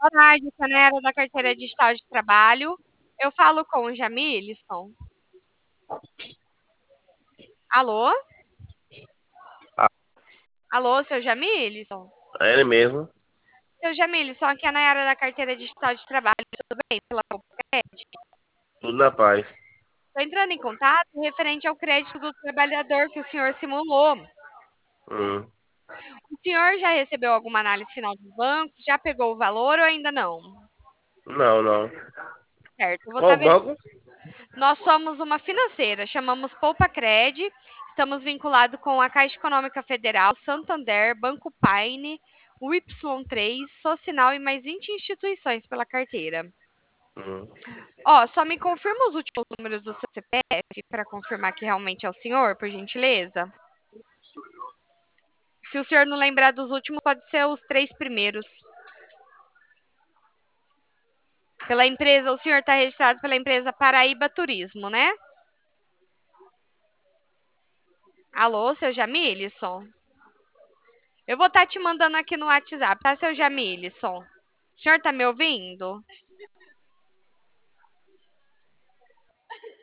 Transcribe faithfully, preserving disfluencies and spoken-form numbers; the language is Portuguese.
Boa tarde, Sanera da Carteira Digital de Trabalho. Eu falo com o Jamilson. Alô? Ah, Alô, seu Jamilson? é ele mesmo. Seu Jamilson, aqui é a Nayara da Carteira Digital de Trabalho. Tudo bem? Pela Coped? Tudo na paz. Estou entrando em contato referente ao crédito do trabalhador que o senhor simulou. Hum. O senhor já recebeu alguma análise final dos bancos? Já pegou o valor ou ainda não? Não, não. Certo, eu vou estar Qual vendo. banco? Nós somos uma financeira, chamamos Poupa Cred, estamos vinculados com a Caixa Econômica Federal, Santander, Banco Paine, o Y três, Socinal e mais vinte instituições pela carteira. Hum. Ó, só me confirma os últimos números do seu C P F para confirmar que realmente é o senhor, por gentileza. Se o senhor não lembrar dos últimos, pode ser os três primeiros. Pela empresa, o senhor está registrado pela empresa Paraíba Turismo, né? Alô, seu Jamilson? Eu vou estar te mandando aqui no WhatsApp, tá, seu Jamilson? O senhor tá me ouvindo?